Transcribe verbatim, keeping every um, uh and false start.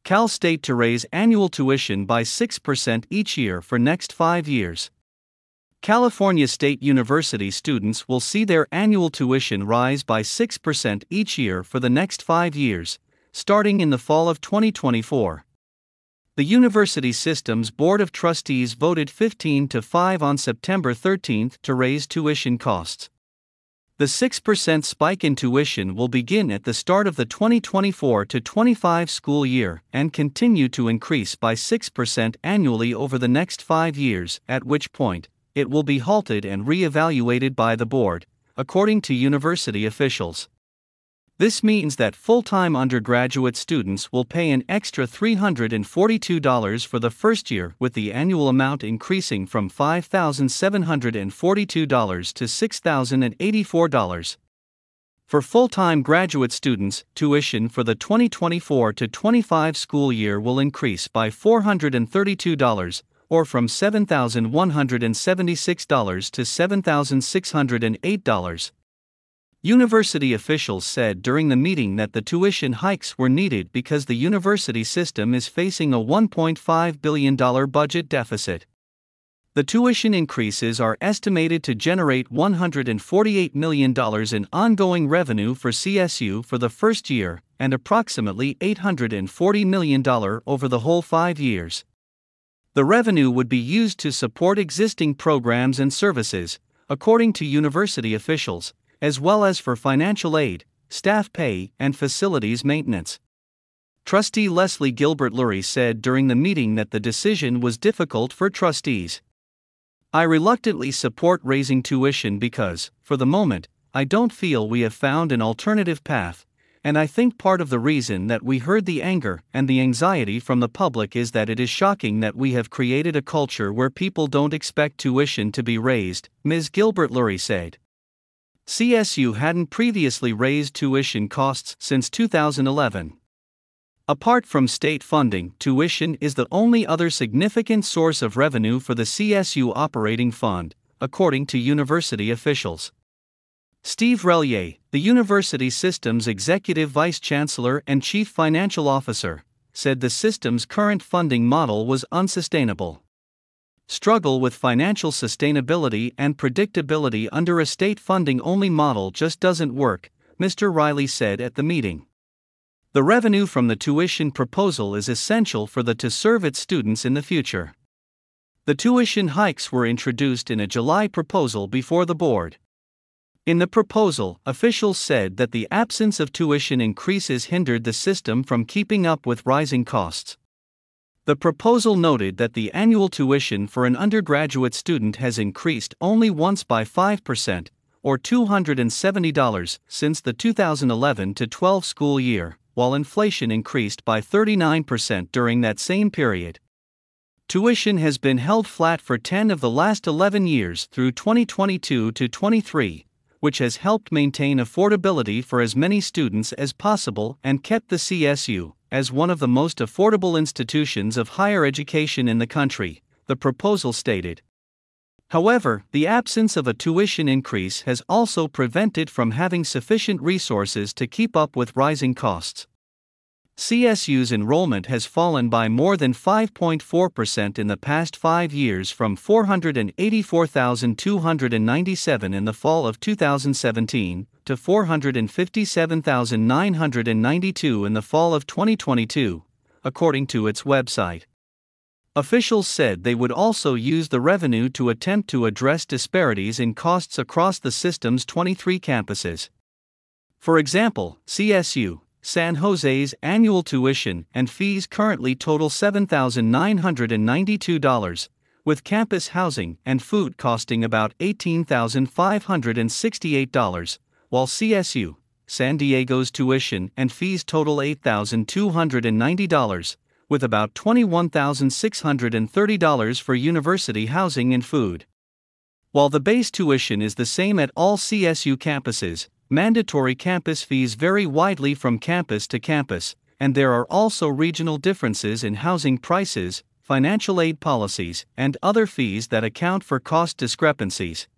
Cal State to raise annual tuition by six percent each year for next five years. California State University students will see their annual tuition rise by six percent each year for the next five years, starting in the fall of twenty twenty-four. The university system's Board of Trustees voted fifteen to five on September thirteenth to raise tuition costs. The six percent spike in tuition will begin at the start of the twenty twenty-four to twenty-five school year and continue to increase by six percent annually over the next five years, at which point it will be halted and re-evaluated by the board, according to university officials. This means that full-time undergraduate students will pay an extra three hundred forty-two dollars for the first year, with the annual amount increasing from five thousand seven hundred forty-two dollars to six thousand eighty-four dollars. For full-time graduate students, tuition for the twenty twenty-four to twenty-five school year will increase by four hundred thirty-two dollars, or from seven thousand one hundred seventy-six dollars to seven thousand six hundred eight dollars. University officials said during the meeting that the tuition hikes were needed because the university system is facing a one point five billion dollars budget deficit. The tuition increases are estimated to generate one hundred forty-eight million dollars in ongoing revenue for C S U for the first year and approximately eight hundred forty million dollars over the whole five years. The revenue would be used to support existing programs and services, according to university officials, as well as for financial aid, staff pay, and facilities maintenance. Trustee Leslie Gilbert Lurie said during the meeting that the decision was difficult for trustees. "I reluctantly support raising tuition because, for the moment, I don't feel we have found an alternative path, and I think part of the reason that we heard the anger and the anxiety from the public is that it is shocking that we have created a culture where people don't expect tuition to be raised," Miz Gilbert Lurie said. C S U hadn't previously raised tuition costs since two thousand eleven. Apart from state funding, tuition is the only other significant source of revenue for the C S U operating fund, according to university officials. Steve Relier, the university system's executive vice chancellor and chief financial officer, said the system's current funding model was unsustainable. "Struggle with financial sustainability and predictability under a state funding-only model just doesn't work," Mister Riley said at the meeting. The revenue from the tuition proposal is essential for the to serve its students in the future. The tuition hikes were introduced in a July proposal before the board. In the proposal, officials said that the absence of tuition increases hindered the system from keeping up with rising costs. The proposal noted that the annual tuition for an undergraduate student has increased only once by five percent, or two hundred seventy dollars, since the two thousand eleven to twelve school year, while inflation increased by thirty-nine percent during that same period. Tuition has been held flat for ten of the last eleven years through twenty twenty-two to twenty-three, which has helped maintain affordability for as many students as possible and kept the C S U as one of the most affordable institutions of higher education in the country, the proposal stated. However, the absence of a tuition increase has also prevented from having sufficient resources to keep up with rising costs. C S U's enrollment has fallen by more than five point four percent in the past five years, from four hundred eighty-four thousand two hundred ninety-seven in the fall of two thousand seventeen to four hundred fifty-seven thousand nine hundred ninety-two in the fall of twenty twenty-two, according to its website. Officials said they would also use the revenue to attempt to address disparities in costs across the system's twenty-three campuses. For example, C S U San Jose's annual tuition and fees currently total seven thousand nine hundred ninety-two dollars, with campus housing and food costing about eighteen thousand five hundred sixty-eight dollars, while C S U San Diego's tuition and fees total eight thousand two hundred ninety dollars, with about twenty-one thousand six hundred thirty dollars for university housing and food. While the base tuition is the same at all C S U campuses, mandatory campus fees vary widely from campus to campus, and there are also regional differences in housing prices, financial aid policies, and other fees that account for cost discrepancies.